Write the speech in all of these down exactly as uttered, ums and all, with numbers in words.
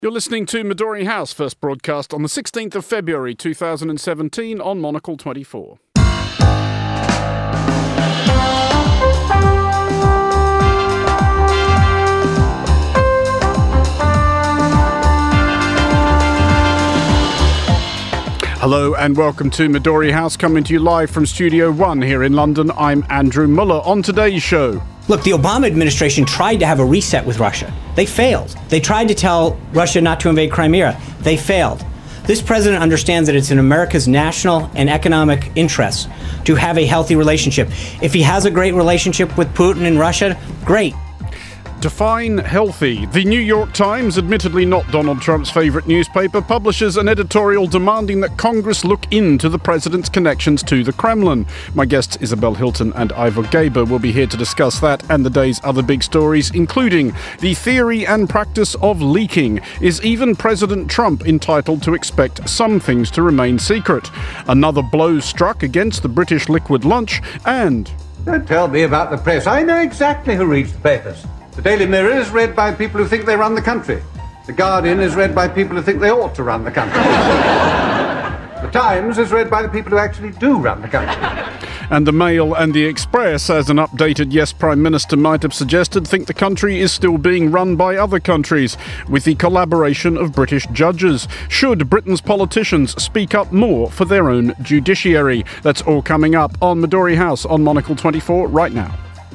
You're listening to Midori House, first broadcast on the sixteenth of February two thousand seventeen on Monocle twenty-four. Hello and welcome to Midori House, coming to you live from Studio One here in London. I'm Andrew Muller. On today's show... Look, the Obama administration tried to have a reset with Russia. They failed. They tried to tell Russia not to invade Crimea. They failed. This president understands that it's in America's national and economic interests to have a healthy relationship. If he has a great relationship with Putin and Russia, great. Define healthy. The New York Times, admittedly not Donald Trump's favourite newspaper, publishes an editorial demanding that Congress look into the president's connections to the Kremlin. My guests Isabel Hilton and Ivor Gaber will be here to discuss that and the day's other big stories, including the theory and practice of leaking. Is even President Trump entitled to expect some things to remain secret? Another blow struck against the British liquid lunch, and... Don't tell me about the press. I know exactly who reads the papers. The Daily Mirror is read by people who think they run the country. The Guardian is read by people who think they ought to run the country. The Times is read by the people who actually do run the country. And the Mail and the Express, as an updated Yes Prime Minister might have suggested, think the country is still being run by other countries, with the collaboration of British judges. Should Britain's politicians speak up more for their own judiciary? That's all coming up on Midori House on Monocle twenty-four right now.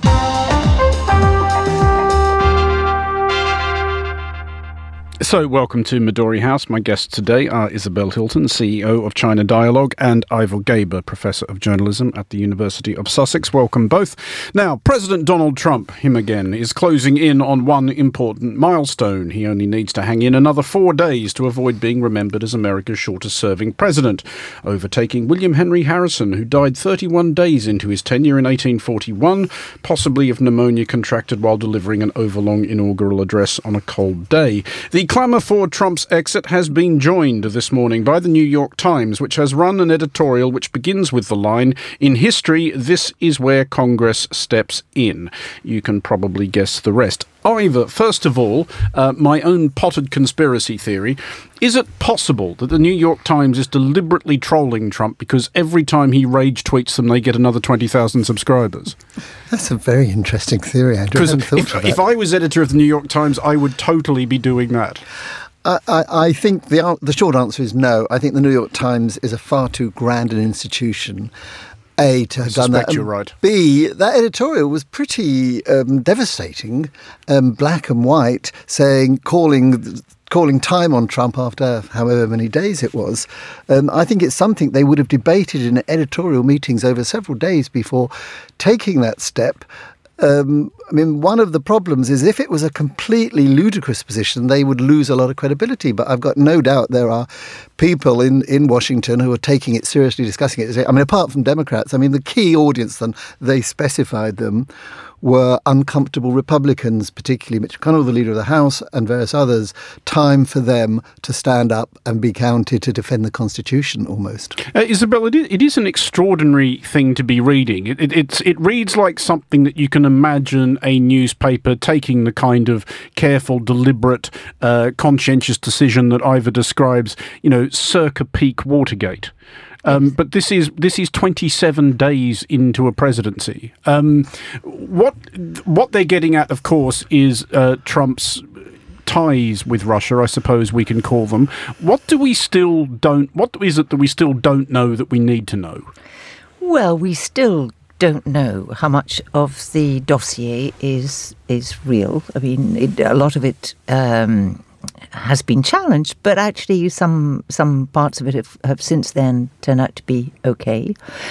So, welcome to Midori House. My guests today are Isabel Hilton, C E O of China Dialogue, and Ivor Gaber, Professor of Journalism at the University of Sussex. Welcome both. Now, President Donald Trump, him again, is closing in on one important milestone. He only needs to hang in another four days to avoid being remembered as America's shortest-serving president, overtaking William Henry Harrison, who died thirty-one days into his tenure in eighteen forty-one, possibly of pneumonia contracted while delivering an overlong inaugural address on a cold day. The clamour for Trump's exit has been joined this morning by the New York Times, which has run an editorial which begins with the line, "In history, this is where Congress steps in." You can probably guess the rest. Ivor, first of all, uh, my own potted conspiracy theory. Is it possible that the New York Times is deliberately trolling Trump because every time he rage tweets them, they get another twenty thousand subscribers? That's a very interesting theory, Andrew. I hadn't thought if, of that. if I was editor of the New York Times, I would totally be doing that. I, I, I think the the short answer is no. I think the New York Times is a far too grand an institution, A, to have done that, you're and right. B, that editorial was pretty um, devastating, um, black and white, saying, calling calling time on Trump after however many days it was. Um, I think it's something they would have debated in editorial meetings over several days before taking that step. Um, I mean, one of the problems is if it was a completely ludicrous position, they would lose a lot of credibility. But I've got no doubt there are people in, in Washington who are taking it seriously, discussing it. I mean, apart from Democrats, I mean, the key audience, then they specified them, were uncomfortable Republicans, particularly Mitch McConnell, the leader of the House, and various others. Time for them to stand up and be counted to defend the Constitution, almost. Uh, Isabel, it is, it is an extraordinary thing to be reading. It, it, it's, it reads like something that you can imagine a newspaper taking the kind of careful, deliberate, uh, conscientious decision that Ivor describes, you know, circa peak Watergate. Um, but this is this is twenty-seven days into a presidency. Um, what what they're getting at, of course, is uh, Trump's ties with Russia, I suppose we can call them. What do we still don't? What is it that we still don't know that we need to know? Well, we still don't know how much of the dossier is is real. I mean, it, a lot of it Um has been challenged, but actually some some parts of it have, have since then turned out to be okay.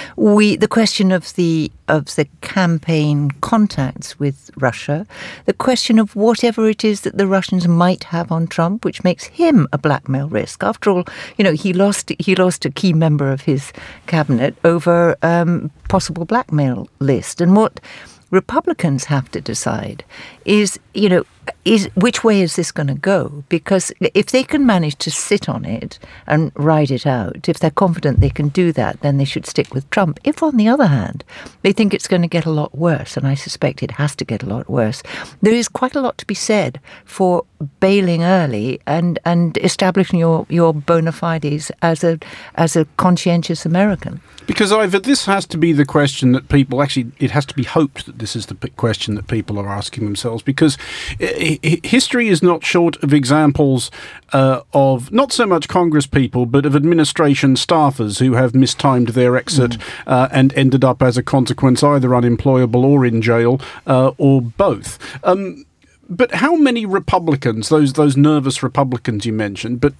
We the question of the of the campaign contacts with Russia, the question of whatever it is that the Russians might have on Trump, which makes him a blackmail risk. After all, you know, he lost he lost a key member of his cabinet over um, possible blackmail list, and what Republicans have to decide is, you know, is which way is this going to go? Because if they can manage to sit on it and ride it out, if they're confident they can do that, then they should stick with Trump. If, on the other hand, they think it's going to get a lot worse, and I suspect it has to get a lot worse, there is quite a lot to be said for bailing early and, and establishing your, your bona fides as a as a conscientious American. Because, Ivor, this has to be the question that people actually, it has to be hoped that this is the question that people are asking themselves, because I- I- history is not short of examples uh, of not so much Congress people, but of administration staffers who have mistimed their exit mm. uh, and ended up as a consequence either unemployable or in jail uh, or both. Um, but how many Republicans, those those nervous Republicans you mentioned, but...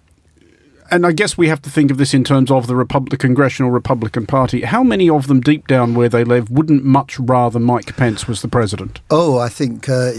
And I guess we have to think of this in terms of the, Repub- the Congressional Republican Party. How many of them, deep down where they live, wouldn't much rather Mike Pence was the president? Oh, I think... Uh,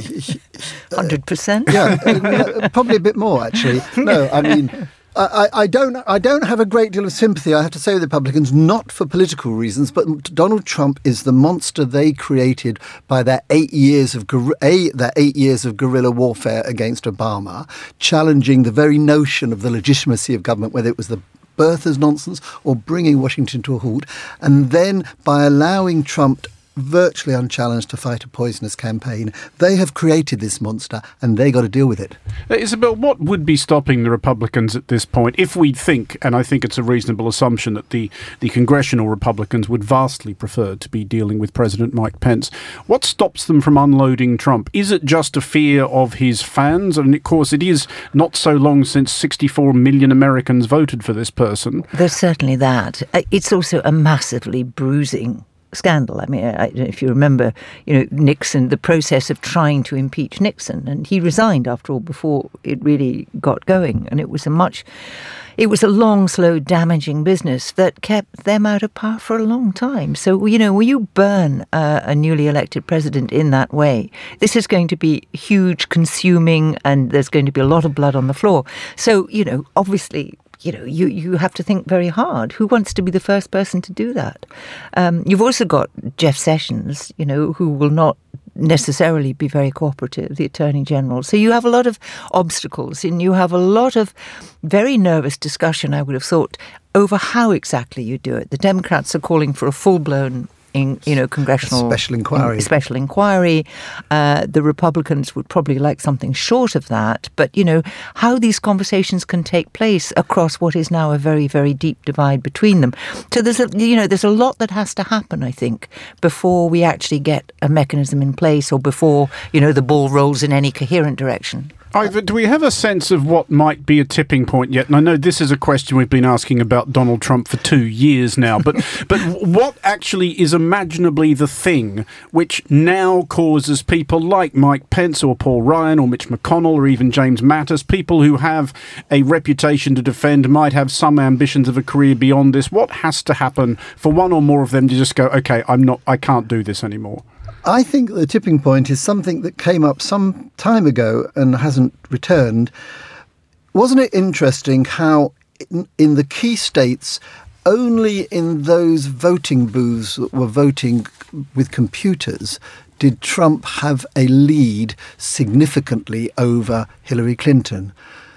one hundred percent? Yeah, uh, probably a bit more, actually. No, I mean... I, I don't. I don't have a great deal of sympathy, I have to say, with the Republicans, not for political reasons, but Donald Trump is the monster they created by their eight years of a, their eight years of guerrilla warfare against Obama, challenging the very notion of the legitimacy of government, whether it was the birthers nonsense or bringing Washington to a halt, and then by allowing Trump virtually unchallenged to fight a poisonous campaign, they have created this monster and they got to deal with it. Uh, Isabel, what would be stopping the Republicans at this point if we think, and I think it's a reasonable assumption, that the, the congressional Republicans would vastly prefer to be dealing with President Mike Pence? What stops them from unloading Trump? Is it just a fear of his fans? And of course, it is not so long since sixty-four million Americans voted for this person. There's certainly that. It's also a massively bruising scandal. I mean, I, if you remember, you know, Nixon, the process of trying to impeach Nixon, and he resigned after all before it really got going. And it was a much, it was a long, slow, damaging business that kept them out of power for a long time. So, you know, when you burn uh, a newly elected president in that way, this is going to be huge, consuming, and there's going to be a lot of blood on the floor. So, you know, obviously, you know, you, you have to think very hard. Who wants to be the first person to do that? Um, you've also got Jeff Sessions, you know, who will not necessarily be very cooperative, the Attorney General. So you have a lot of obstacles and you have a lot of very nervous discussion, I would have thought, over how exactly you do it. The Democrats are calling for a full-blown In, you know, congressional special inquiry. In, special inquiry. Uh, the Republicans would probably like something short of that. But, you know, how these conversations can take place across what is now a very, very deep divide between them. So there's a, you know, there's a lot that has to happen, I think, before we actually get a mechanism in place or before, you know, the ball rolls in any coherent direction. Ivor, do we have a sense of what might be a tipping point yet? And I know this is a question we've been asking about Donald Trump for two years now, but but what actually is imaginably the thing which now causes people like Mike Pence or Paul Ryan or Mitch McConnell or even James Mattis, people who have a reputation to defend, might have some ambitions of a career beyond this? What has to happen for one or more of them to just go, okay, I'm not, I can't do this anymore? I think the tipping point is something that came up some time ago and hasn't returned. Wasn't it interesting how in, in the key states, only in those voting booths that were voting with computers did Trump have a lead significantly over Hillary Clinton.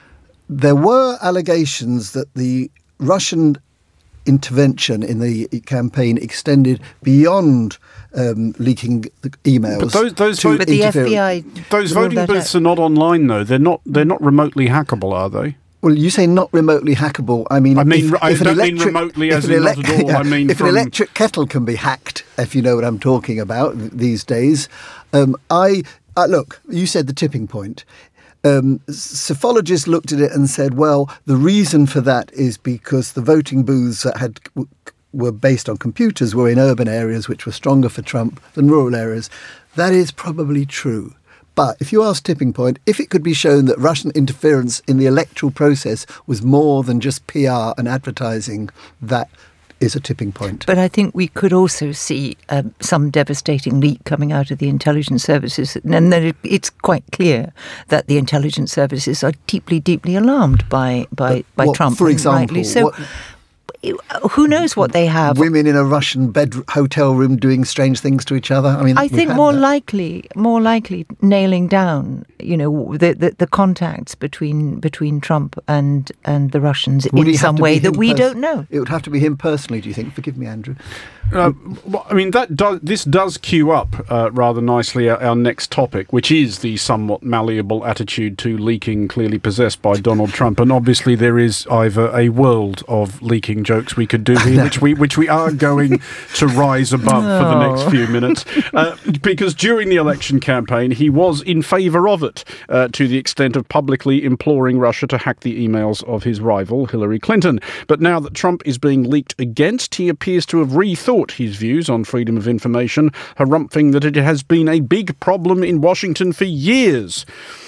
There were allegations that the Russian intervention in the campaign extended beyond um, leaking the emails. But those, those, to vote, but the F B I those voting booths out. are not online, though. They're not. They're not remotely hackable, are they? Well, you say not remotely hackable. I mean, I mean, if, I if don't electric, mean remotely as in elec- not at all. Yeah, I mean, if from... an electric kettle can be hacked, if you know what I'm talking about these days. Um, I uh, look. You said the tipping point. Um, psephologists looked at it and said, well, the reason for that is because the voting booths that had were based on computers were in urban areas which were stronger for Trump than rural areas. That is probably true. But if you ask tipping point, if it could be shown that Russian interference in the electoral process was more than just P R and advertising, that is a tipping point. But I think we could also see uh, some devastating leak coming out of the intelligence services, and then it, it's quite clear that the intelligence services are deeply, deeply alarmed by by, by what, Trump. For example, rightly so. What, who knows what they have? Women in a Russian bed hotel room doing strange things to each other. I mean, I think more that. likely, more likely nailing down, you know, the, the, the contacts between between Trump and and the Russians Would in some way that we pers- don't know. It would have to be him personally, do you think? Forgive me, Andrew. Uh, well, I mean, that does, this does cue up uh, rather nicely our, our next topic, which is the somewhat malleable attitude to leaking clearly possessed by Donald Trump. And obviously there is either a world of leaking jokes we could do here, which we which we are going to rise above no. for the next few minutes. Uh, because during the election campaign, he was in favour of it, uh, to the extent of publicly imploring Russia to hack the emails of his rival, Hillary Clinton. But now that Trump is being leaked against, he appears to have rethought his views on freedom of information, harumphing that it has been a big problem in Washington for years.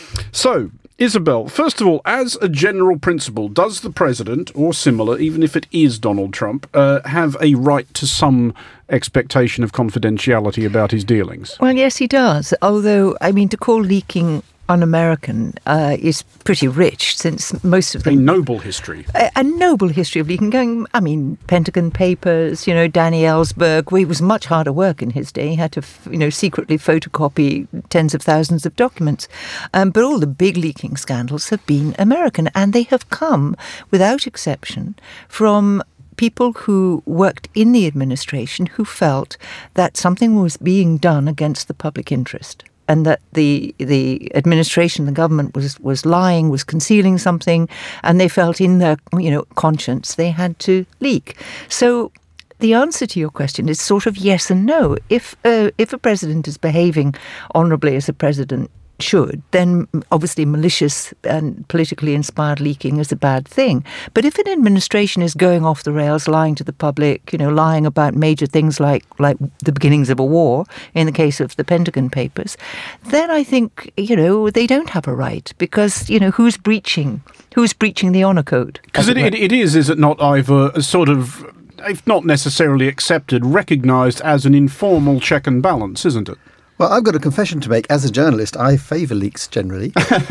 So, Isabel, first of all, as a general principle, does the president, or similar, even if it is Donald Trump, uh, have a right to some expectation of confidentiality about his dealings? Well, yes, he does. Although, I mean, to call leaking un-American uh, is pretty rich, since most of them... A noble history. A, a noble history of leaking. Going, I mean, Pentagon Papers, you know, Danny Ellsberg, well, it was much harder work in his day. He had to, you know, secretly photocopy tens of thousands of documents. Um, but all the big leaking scandals have been American, and they have come, without exception, from people who worked in the administration who felt that something was being done against the public interest, and that the the administration, the government was, was lying, was concealing something, and they felt in their, you know, conscience they had to leak. So the answer to your question is sort of yes and no. If uh, if a president is behaving honourably as a president should, then obviously malicious and politically inspired leaking is a bad thing. But if an administration is going off the rails, lying to the public, you know, lying about major things like like the beginnings of a war, in the case of the Pentagon Papers, then I think, you know, they don't have a right, because, you know, who's breaching who's breaching the honour code? Because it, it, it is, is it not, either a sort of, if not necessarily accepted, recognised as an informal check and balance, isn't it? Well, I've got a confession to make. As a journalist, I favour leaks generally.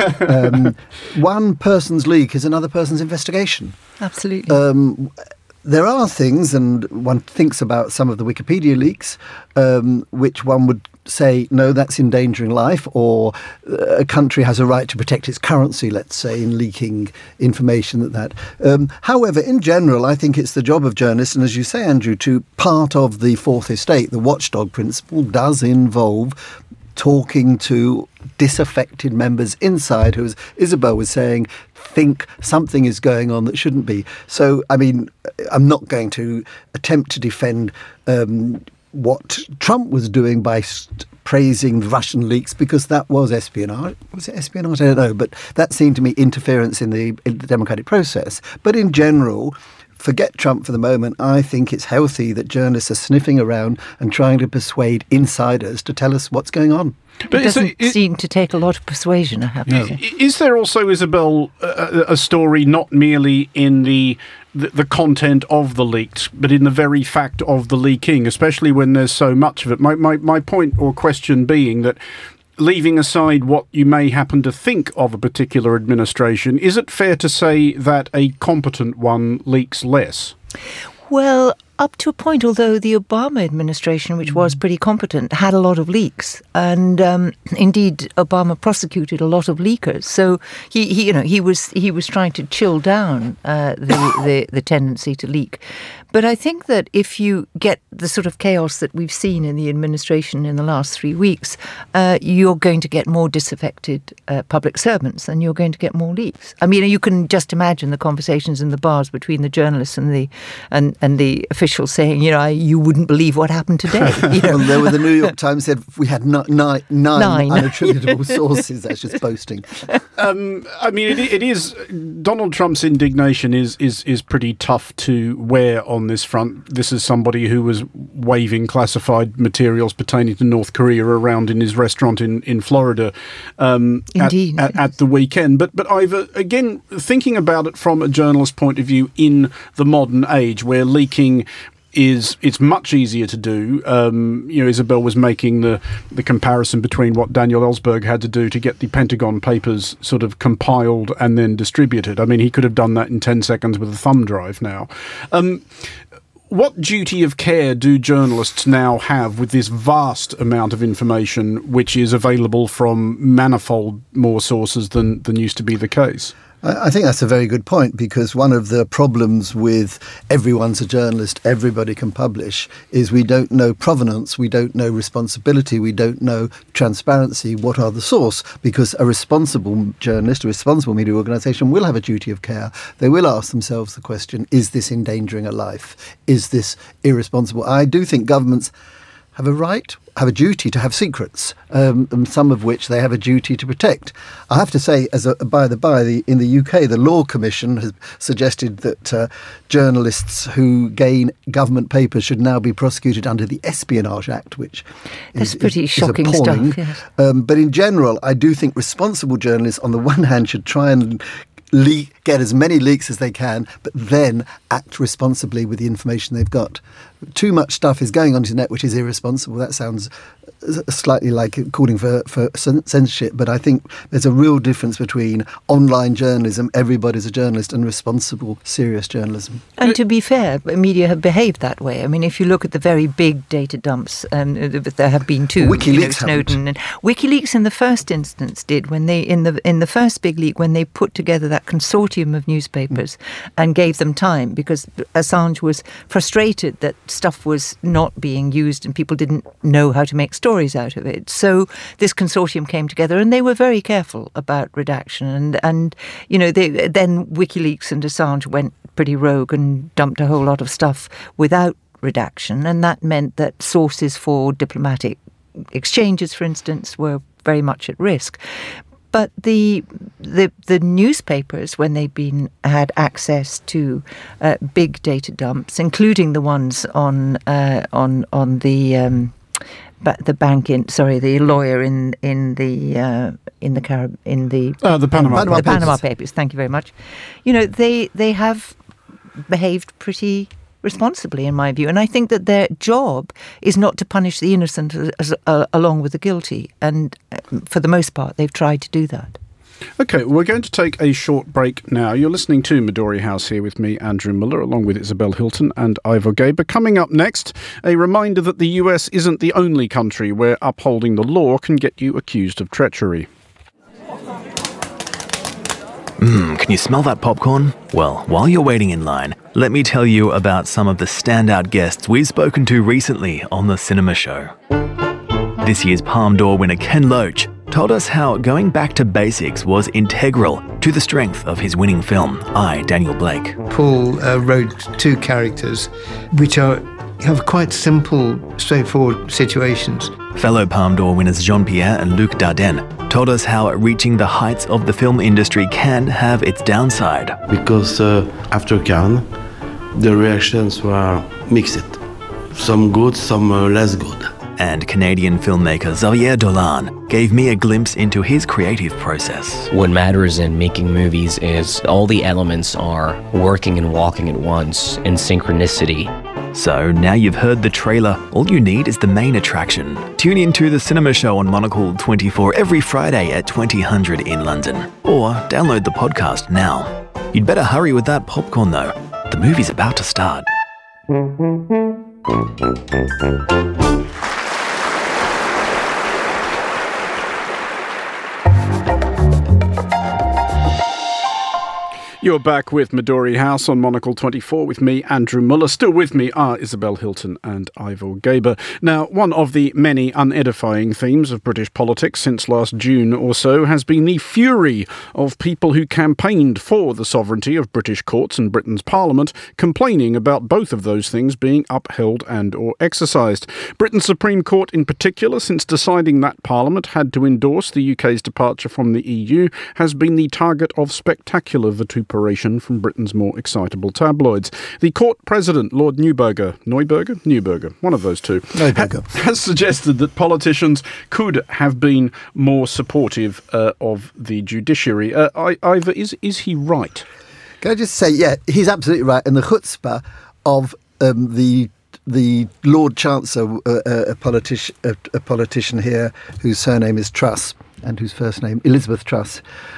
um, one person's leak is another person's investigation. Absolutely. Um, there are things, and one thinks about some of the Wikipedia leaks, um, which one would say, no, that's endangering life, or a country has a right to protect its currency, let's say, in leaking information that that. Um, however, in general, I think it's the job of journalists, and as you say, Andrew, to part of the Fourth Estate, the watchdog principle does involve talking to disaffected members inside who, as Isabel was saying, think something is going on that shouldn't be. So, I mean, I'm not going to attempt to defend um, what Trump was doing by st- praising the Russian leaks, because that was espionage. Was it espionage? I don't know. But that seemed to me interference in the, in the democratic process. But in general, forget Trump for the moment, I think it's healthy that journalists are sniffing around and trying to persuade insiders to tell us what's going on. But it doesn't it, seem to take a lot of persuasion, I have to say. Is there also, Isabel, a, a story not merely in the, the the content of the leaks, but in the very fact of the leaking, especially when there's so much of it? My, my, my point or question being that, leaving aside what you may happen to think of a particular administration, is it fair to say that a competent one leaks less? Well, up to a point, although the Obama administration, which was pretty competent, had a lot of leaks, and um, indeed Obama prosecuted a lot of leakers. So he, he, you know, he was he was trying to chill down uh, the, the the tendency to leak. But I think that if you get the sort of chaos that we've seen in the administration in the last three weeks, uh, you're going to get more disaffected uh, public servants, and you're going to get more leaks. I mean, you can just imagine the conversations in the bars between the journalists and the and, and the officials saying, you know, you wouldn't believe what happened today. You know? Well, there were the New York Times said we had ni- ni- nine, nine unattributable sources. That's just boasting. Um, I mean, it, it is Donald Trump's indignation is is is pretty tough to wear on this front. This is somebody who was waving classified materials pertaining to North Korea around in his restaurant in in Florida um, Indeed. At, at, at the weekend. But but Ivor, again, thinking about it from a journalist's point of view in the modern age, where leaking is it's much easier to do. Um, you know, Isabel was making the, the comparison between what Daniel Ellsberg had to do to get the Pentagon Papers sort of compiled and then distributed. I mean, he could have done that in ten seconds with a thumb drive now. Um, What duty of care do journalists now have with this vast amount of information which is available from manifold more sources than, than used to be the case? I think that's a very good point, because one of the problems with everyone's a journalist, everybody can publish, is we don't know provenance, we don't know responsibility, we don't know transparency, what are the source, because a responsible journalist, a responsible media organisation will have a duty of care. They will ask themselves the question, is this endangering a life? Is this irresponsible? I do think governments have a right, have a duty to have secrets, um, and some of which they have a duty to protect. I have to say, as a by the by, the, in the U K, the Law Commission has suggested that uh, journalists who gain government papers should now be prosecuted under the Espionage Act, which That's is, pretty is, shocking is appalling. stuff. Yes. Um, but in general, I do think responsible journalists, on the one hand, should try and Le- get as many leaks as they can, but then act responsibly with the information they've got. Too much stuff is going on the net which is irresponsible. That sounds slightly like calling for, for censorship, but I think there's a real difference between online journalism, everybody's a journalist, and responsible, serious journalism. And to be fair, media have behaved that way. I mean, if you look at the very big data dumps, um, there have been two. WikiLeaks you know, Snowden and WikiLeaks in the first instance did when they in the in the first big leak, when they put together that consortium of newspapers mm. and gave them time, because Assange was frustrated that stuff was not being used and people didn't know how to make stories out of it. So this consortium came together and they were very careful about redaction. And, and you know, they, then WikiLeaks and Assange went pretty rogue and dumped a whole lot of stuff without redaction. And that meant that sources for diplomatic exchanges, for instance, were very much at risk. But the the the newspapers, when they've been had access to uh, big data dumps, including the ones on uh, on on the um, the bank in sorry the lawyer in in the uh, in the Carib in the uh, the Panama, Panama, the Papers. Panama Papers. Thank you very much. You know, they they have behaved pretty responsibly, in my view, and I think that their job is not to punish the innocent as, as, uh, along with the guilty, and uh, for the most part they've tried to do that. Okay, we're going to take a short break now. You're listening to Midori House here with me, Andrew Muller, along with Isabel Hilton and Ivor Gaber. Coming up next, a reminder that the U S isn't the only country where upholding the law can get you accused of treachery. Mmm, can you smell that popcorn? Well, while you're waiting in line, let me tell you about some of the standout guests we've spoken to recently on The Cinema Show. This year's Palme d'Or winner Ken Loach told us how going back to basics was integral to the strength of his winning film, I, Daniel Blake. Paul uh, wrote two characters which are have quite simple, straightforward situations. Fellow Palme d'Or winners Jean-Pierre and Luc Dardenne told us how reaching the heights of the film industry can have its downside. Because uh, after Cannes, the reactions were mixed. Some good, some uh, less good. And Canadian filmmaker Xavier Dolan gave me a glimpse into his creative process. What matters in making movies is all the elements are working and walking at once in synchronicity. So now you've heard the trailer, all you need is the main attraction. Tune in to The Cinema Show on Monocle twenty-four every Friday at twenty hundred in London. Or download the podcast now. You'd better hurry with that popcorn though. The movie's about to start. You're back with Midori House on Monocle twenty-four with me, Andrew Muller. Still with me are Isabel Hilton and Ivor Gaber. Now, one of the many unedifying themes of British politics since last June or so has been the fury of people who campaigned for the sovereignty of British courts and Britain's Parliament, complaining about both of those things being upheld and or exercised. Britain's Supreme Court in particular, since deciding that Parliament had to endorse the U K's departure from the E U, has been the target of spectacular vituperation from Britain's more excitable tabloids. The court president, Lord Neuberger, Neuberger? Neuberger, one of those two, Neuberger. Ha- has suggested that politicians could have been more supportive uh, of the judiciary. Uh, I, Ivor, is, is he right? Can I just say, yeah, he's absolutely right. And the chutzpah of um, the the Lord Chancellor, uh, a, politici- a, a politician here whose surname is Truss and whose first name Elizabeth Truss,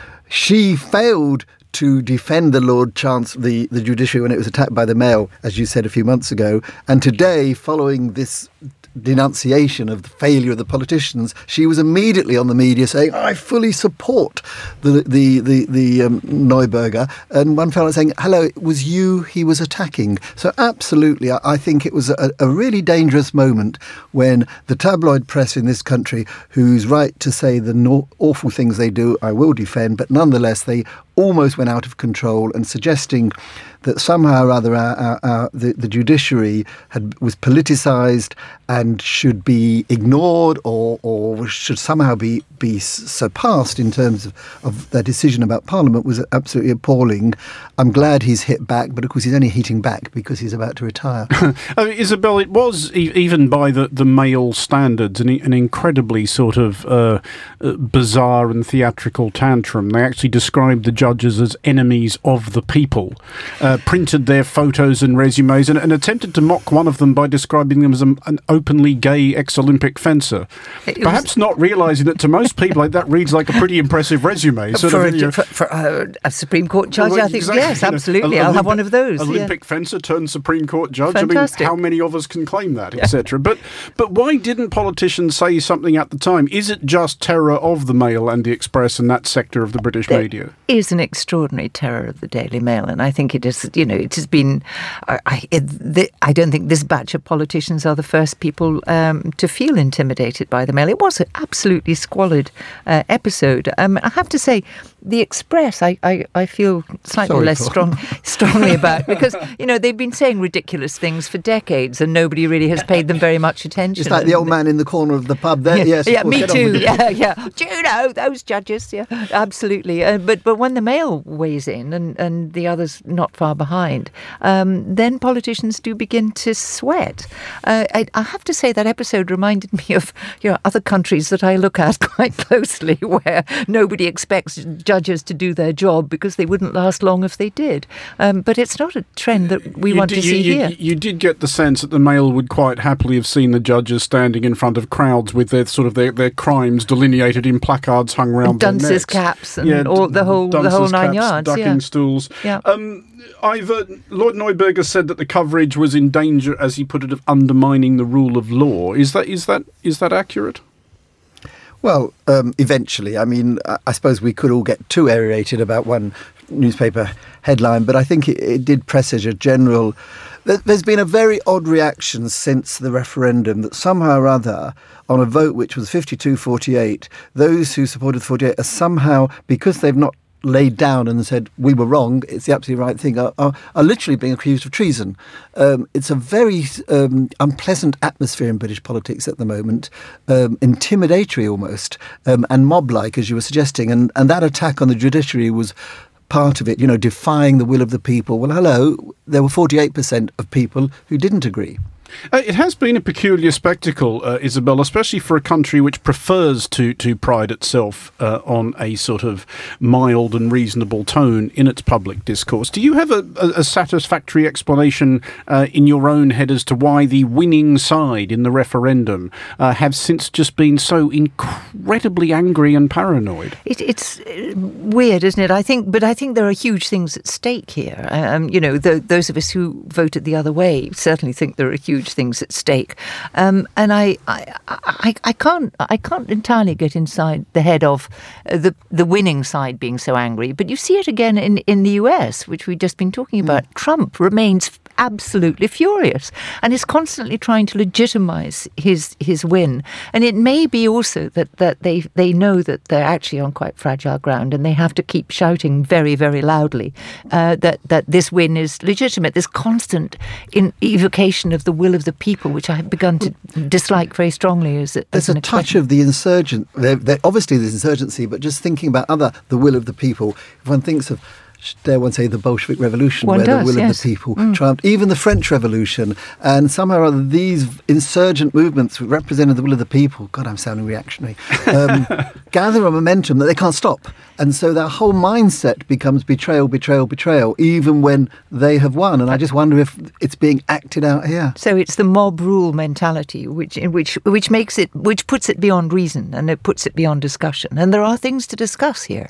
she failed to defend the Lord Chancellor, the, the judiciary, when it was attacked by the Mail, as you said a few months ago. And today, following this denunciation of the failure of the politicians, she was immediately on the media saying, I fully support the the the, the um, Neuberger. And one fellow saying, hello, it was you he was attacking. So absolutely, I, I think it was a, a really dangerous moment when the tabloid press in this country, who's right to say the no- awful things they do, I will defend, but nonetheless they almost went out of control, and suggesting that somehow or other our, our, our, the, the judiciary had was politicised and should be ignored or, or should somehow be, be surpassed in terms of, of their decision about Parliament was absolutely appalling. I'm glad he's hit back, but of course he's only hitting back because he's about to retire. I mean, Isabel, it was, e- even by the, the Mail standards, an, an incredibly sort of uh, uh, bizarre and theatrical tantrum. They actually described the judges as enemies of the people, uh, printed their photos and resumes, and, and attempted to mock one of them by describing them as a, an openly gay ex-Olympic fencer. It Perhaps was... not realising that to most people like that reads like a pretty impressive resume. Sort for, of, a, you know, for, for a, a Supreme Court judge, well, I think, exactly, yes, you know, absolutely. a, I'll Olympic, have one of those. Olympic yeah. fencer turned Supreme Court judge. Fantastic. I mean, how many of us can claim that, Yeah. et cetera. But, but why didn't politicians say something at the time? Is it just terror of the Mail and the Express and that sector of the British there media? Is an extraordinary terror of the Daily Mail, and I think it is, you know, it has been, I, I, it, the, I don't think this batch of politicians are the first people um, to feel intimidated by the Mail. It was an absolutely squalid uh, episode. Um, I have to say, the Express, I, I, I feel slightly Sorry, less Paul. strong, strongly about, because, you know, they've been saying ridiculous things for decades and nobody really has paid them very much attention. It's like the old man in the corner of the pub there. Yeah, Yes, of yeah course, me get on too. with it. Yeah, yeah. Do you know those judges? Yeah, absolutely. Uh, but but when the Mail weighs in and, and the others not far behind, um, then politicians do begin to sweat. Uh, I, I have to say that episode reminded me of, you know, other countries that I look at quite closely, where nobody expects judges to do their job because they wouldn't last long if they did. Um, but it's not a trend that we you want did, to you, see you, here. You did get the sense that the Mail would quite happily have seen the judges standing in front of crowds with their sort of their, their crimes delineated in placards hung around their Dunces necks. caps and yeah, all the whole the whole dunces nine caps, yards. ducking Yeah. stools. Yeah. Um, Ivor, Lord Neuberger said that the coverage was in danger, as he put it, of undermining the rule of law. Is that is that is that accurate? Well, um, eventually. I mean, I, I suppose we could all get too aerated about one newspaper headline, but I think it, it did presage a general... There, there's been a very odd reaction since the referendum that somehow or other, on a vote which was fifty-two forty-eight, those who supported forty-eight are somehow, because they've not laid down and said we were wrong, it's the absolutely right thing, are, are, are literally being accused of treason. Um, it's a very um, unpleasant atmosphere in British politics at the moment, um, intimidatory almost, um, and mob-like, as you were suggesting. And, and that attack on the judiciary was part of it, you know, defying the will of the people. Well, hello, there were forty-eight percent of people who didn't agree. Uh, it has been a peculiar spectacle, uh, Isabel, especially for a country which prefers to, to pride itself uh, on a sort of mild and reasonable tone in its public discourse. Do you have a, a, a satisfactory explanation uh, in your own head as to why the winning side in the referendum uh, have since just been so incredibly angry and paranoid? It, it's weird, isn't it? I think, but I think there are huge things at stake here. Um, you know, the, those of us who voted the other way certainly think there are huge things at stake, um, and I, I, I, I can't, I can't entirely get inside the head of the the winning side being so angry. But you see it again in in the U S, which we've just been talking about. Mm. Trump remains absolutely furious and is constantly trying to legitimize his his win. And it may be also that that they they know that they're actually on quite fragile ground, and they have to keep shouting very very loudly uh, that that this win is legitimate. This constant in evocation of the will of the people, which I have begun to dislike very strongly. As, as there's an a touch expression. of the insurgent. They're, they're, obviously, there's insurgency, but just thinking about other the will of the people. If one thinks of dare one say, the Bolshevik Revolution, One where does, the will yes. of the people Mm. triumphed. Even the French Revolution, and somehow or other these insurgent movements represented the will of the people. God, I'm sounding reactionary. Um, gather a momentum that they can't stop. And so their whole mindset becomes betrayal, betrayal, betrayal, even when they have won. And I just wonder if it's being acted out here. So it's the mob rule mentality, which which which makes it, which puts it beyond reason, and it puts it beyond discussion. And there are things to discuss here.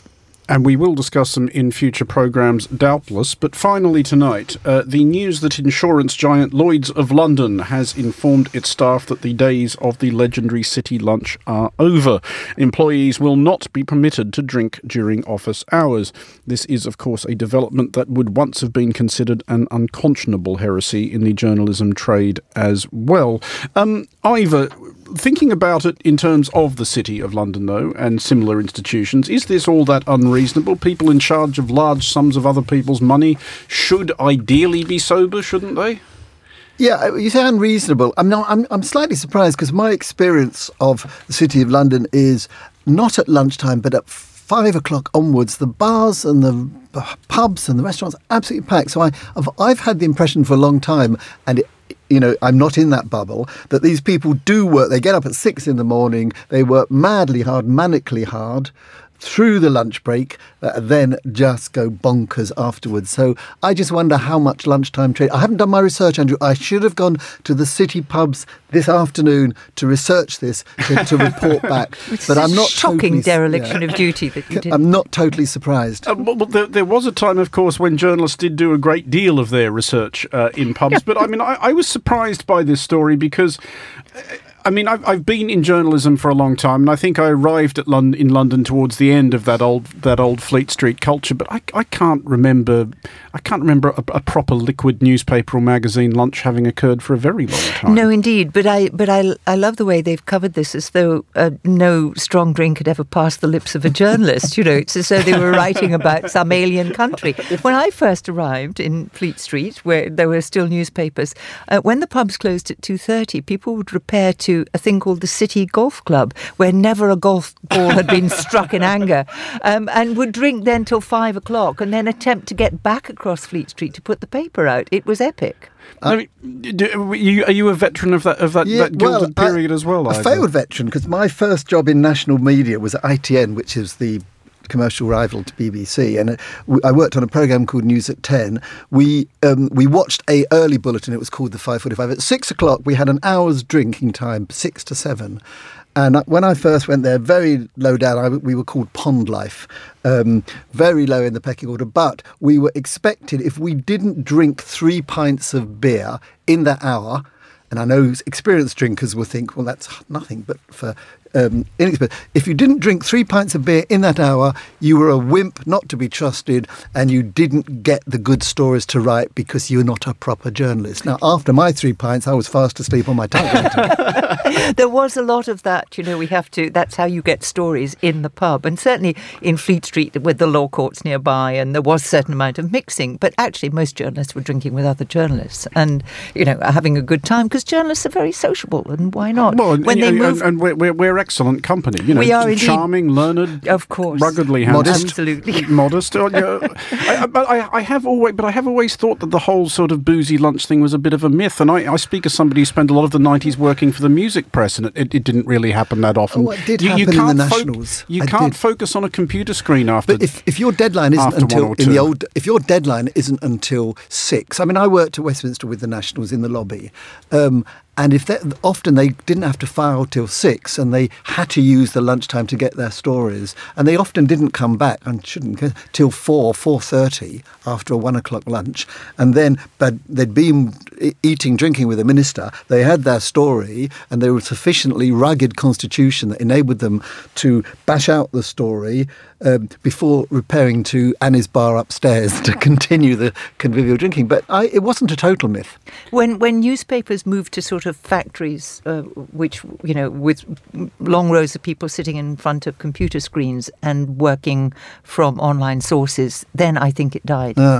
And we will discuss them in future programmes, doubtless. But finally tonight, uh, the news that insurance giant Lloyd's of London has informed its staff that the days of the legendary city lunch are over. Employees will not be permitted to drink during office hours. This is, of course, a development that would once have been considered an unconscionable heresy in the journalism trade as well. Um, Ivor, thinking about it in terms of the City of London, though, and similar institutions, is this all that unreasonable? People in charge of large sums of other people's money should ideally be sober, shouldn't they? Yeah, you say unreasonable. I'm not. I'm, I'm slightly surprised because my experience of the City of London is not at lunchtime, but at five o'clock onwards. The bars and the pubs and the restaurants are absolutely packed. So I, I've, I've had the impression for a long time, and it, you know, I'm not in that bubble, that these people do work. They get up at six in the morning. They work madly hard, manically hard, through the lunch break, uh, then just go bonkers afterwards. So I just wonder how much lunchtime trade. I haven't done my research, Andrew. I should have gone to the city pubs this afternoon to research this, to, to report back. It's but a I'm not shocking totally, dereliction yeah. of duty that you did. I'm not totally surprised. Uh, well, there, there was a time, of course, when journalists did do a great deal of their research uh, in pubs. But I mean, I, I was surprised by this story because, uh, I mean, I've, I've been in journalism for a long time, and I think I arrived at Lon- in London towards the end of that old that old Fleet Street culture. But I, I can't remember, I can't remember a, a proper liquid newspaper or magazine lunch having occurred for a very long time. No, indeed. But I, but I, I love the way they've covered this, as though uh, no strong drink had ever passed the lips of a journalist. You know, it's as though they were writing about some alien country. When I first arrived in Fleet Street, where there were still newspapers, uh, when the pubs closed at two thirty, people would repair to a thing called the City Golf Club, where never a golf ball had been struck in anger, um, and would drink then till five o'clock, and then attempt to get back across Fleet Street to put the paper out. It was epic. I mean, do, you, are you a veteran of that of that, Yeah, that gilded well, period I, as well? A Ivor? failed veteran, because my first job in national media was at I T N, which is the commercial rival to B B C, and I worked on a programme called News at ten. We um, we watched a early bulletin. It was called the five forty-five. At six o'clock, we had an hour's drinking time, six to seven. And when I first went there, very low down, I, we were called Pond Life, um, very low in the pecking order. But we were expected, if we didn't drink three pints of beer in that hour, and I know experienced drinkers will think, well, that's nothing, but for um, inexperienced, if you didn't drink three pints of beer in that hour, you were a wimp, not to be trusted, and you didn't get the good stories to write because you're not a proper journalist. Now, after my three pints, I was fast asleep on my typewriter. There was a lot of that, you know, we have to, that's how you get stories in the pub. And certainly in Fleet Street with the law courts nearby, and there was a certain amount of mixing. But actually, most journalists were drinking with other journalists and, you know, having a good time, because journalists are very sociable, and why not? Well, and, when they and, move, and we're, we're, we're excellent company. You know, we are indeed. Charming, learned, of course, ruggedly handsome, modest, absolutely modest. Uh, yeah. I, but I, I have always, but I have always thought that the whole sort of boozy lunch thing was a bit of a myth. And I, I speak as somebody who spent a lot of the nineties working for the music press, and it, it, it didn't really happen that often. Oh, it did you, happen you in can't the fo- Nationals. You I can't did. focus on a computer screen after. But if, if your deadline isn't after one until or in two. the old, if your deadline isn't until six. I mean, I worked at Westminster with the Nationals in the lobby. Um, And if they, often they didn't have to file till six, and they had to use the lunchtime to get their stories, and they often didn't come back and shouldn't till four, four thirty after a one o'clock lunch, and then but they'd been eating, drinking with a minister. They had their story, and they were sufficiently rugged constitution that enabled them to bash out the story um, before repairing to Annie's bar upstairs to continue the convivial drinking. But I, it wasn't a total myth. When when newspapers moved to sort of factories, uh, which, you know, with long rows of people sitting in front of computer screens and working from online sources, then I think it died. Uh,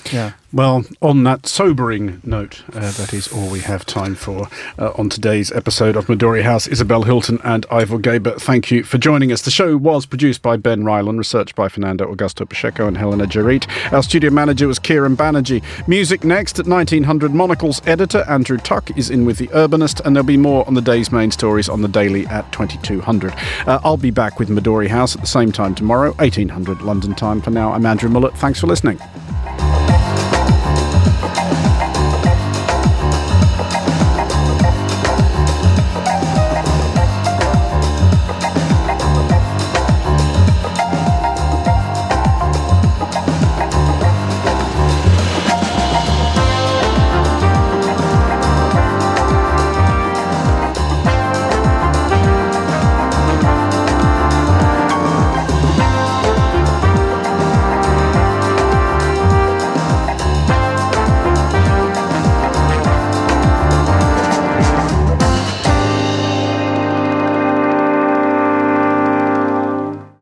Yeah. Well, on that sobering note, uh, that is all we have time for uh, on today's episode of Midori House. Isabel Hilton and Ivor Gaber, thank you for joining us. The show was produced by Ben Ryland, researched by Fernando Augusto Pacheco and Helena Jarit. Our studio manager was Kieran Banerjee. Music next at nineteen hundred. Monocle's editor, Andrew Tuck, is in with The Urbanist, and there'll be more on the day's main stories on the Daily at twenty-two hundred. Uh, I'll be back with Midori House at the same time tomorrow, eighteen hundred London time. For now, I'm Andrew Mullett. Thanks for listening.